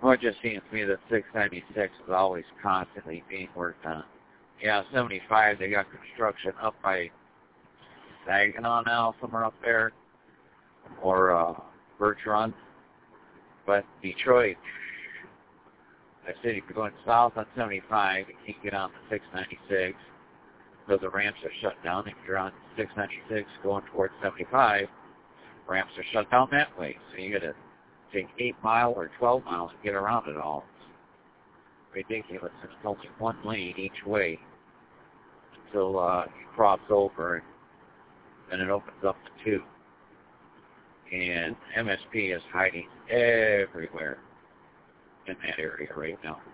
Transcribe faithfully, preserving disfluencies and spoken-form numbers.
Well, it just seems to me that six ninety-six is always constantly being worked on. Yeah, seventy-five, they got construction up by Saginaw now, somewhere up there, or uh, Birch Run. But Detroit, I said if you're going south on seventy-five, you can't get on the six ninety-six because the ramps are shut down. If you're on six ninety-six going towards seventy-five, ramps are shut down that way. So you got to take eight mile or twelve miles to get around it all. It's ridiculous. It's only one lane each way until uh, you cross over, and then it opens up to two. And M S P is hiding everywhere in that area right now.